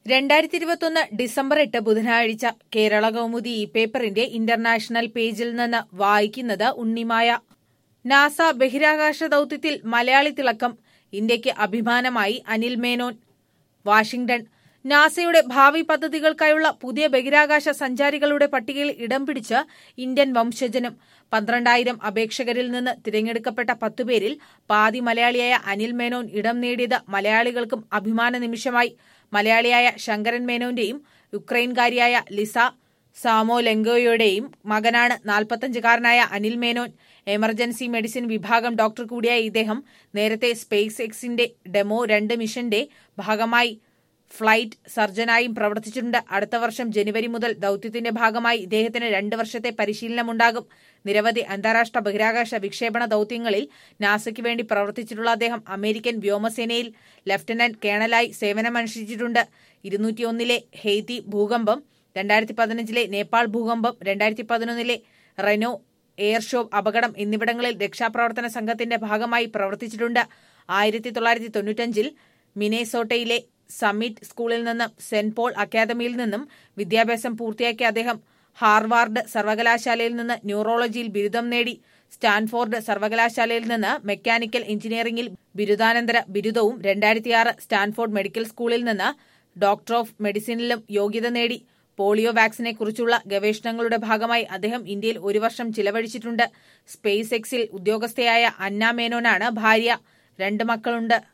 2021 December 8 ബുധനാഴ്ച കേരള കൗമുദി ഈ പേപ്പറിന്റെ ഇന്റർനാഷണൽ പേജിൽ നിന്ന് വായിക്കുന്നത് ഉണ്ണിമായ. നാസ ബഹിരാകാശ ദൌത്യത്തിൽ മലയാളി തിളക്കം, ഇന്ത്യയ്ക്ക് അഭിമാനമായി അനിൽ മേനോൻ. വാഷിംഗ്ടൺ. നാസയുടെ ഭാവി പദ്ധതികൾക്കായുള്ള പുതിയ ബഹിരാകാശ സഞ്ചാരികളുടെ പട്ടികയിൽ ഇടം പിടിച്ച് ഇന്ത്യൻ വംശജനും. 12,000 അപേക്ഷകരിൽ നിന്ന് തിരഞ്ഞെടുക്കപ്പെട്ട 10 പേരിൽ പാതി മലയാളിയായ അനിൽ മേനോൻ ഇടം നേടിയത് മലയാളികൾക്കും അഭിമാന നിമിഷമായി. മലയാളിയായ ശങ്കരൻ മേനോന്റെയും യുക്രൈൻകാരിയായ ലിസ സാമോലെങ്കോയുടെയും മകനാണ് 45-കാരനായ അനിൽ മേനോൻ. എമർജൻസി മെഡിസിൻ വിഭാഗം ഡോക്ടർ കൂടിയായ ഇദ്ദേഹം നേരത്തെ സ്പേസ് എക്സിന്റെ ഡെമോ 2 മിഷന്റെ ഭാഗമായി ഫ്ലൈറ്റ് സർജനായും പ്രവർത്തിച്ചിട്ടുണ്ട്. അടുത്ത വർഷം ജനുവരി മുതൽ ദൌത്യത്തിന്റെ ഭാഗമായി ഇദ്ദേഹത്തിന് 2 വർഷത്തെ പരിശീലനമുണ്ടാകും. നിരവധി അന്താരാഷ്ട്ര ബഹിരാകാശ വിക്ഷേപണ ദൌത്യങ്ങളിൽ നാസയ്ക്ക് വേണ്ടി പ്രവർത്തിച്ചിട്ടുള്ള അദ്ദേഹം അമേരിക്കൻ വ്യോമസേനയിൽ ലഫ്റ്റനന്റ് കേണലായി സേവനമനുഷ്ഠിച്ചിട്ടുണ്ട്. 201-ലെ ഹെയ്ത്തി ഭൂകമ്പം, 2015-ലെ നേപ്പാൾ ഭൂകമ്പം, 2011-ലെ റെനോ എയർ ഷോ അപകടം എന്നിവിടങ്ങളിൽ രക്ഷാപ്രവർത്തന സംഘത്തിന്റെ ഭാഗമായി പ്രവർത്തിച്ചിട്ടുണ്ട്. 1995-ൽ മിനേസോട്ടയിലെ സമ്മിറ്റ് സ്കൂളിൽ നിന്നും സെന്റ് പോൾ അക്കാദമിയിൽ നിന്നും വിദ്യാഭ്യാസം പൂർത്തിയാക്കിയ അദ്ദേഹം ഹാർവാർഡ് സർവകലാശാലയിൽ നിന്ന് ന്യൂറോളജിയിൽ ബിരുദം നേടി. സ്റ്റാൻഫോർഡ് സർവകലാശാലയിൽ നിന്ന് മെക്കാനിക്കൽ എഞ്ചിനീയറിംഗിൽ ബിരുദാനന്തര ബിരുദവും 2006 സ്റ്റാൻഫോർഡ് മെഡിക്കൽ സ്കൂളിൽ നിന്ന് ഡോക്ടർ ഓഫ് മെഡിസിനിലും യോഗ്യത നേടി. പോളിയോ വാക്സിനെ കുറിച്ചുള്ള ഗവേഷണങ്ങളുടെ ഭാഗമായി അദ്ദേഹം ഇന്ത്യയിൽ 1 വർഷം ചിലവഴിച്ചിട്ടുണ്ട്. സ്പേസ് എക്സിൽ ഉദ്യോഗസ്ഥയായ അന്ന മേനോനാണ് ഭാര്യ. 2 മക്കളുണ്ട്.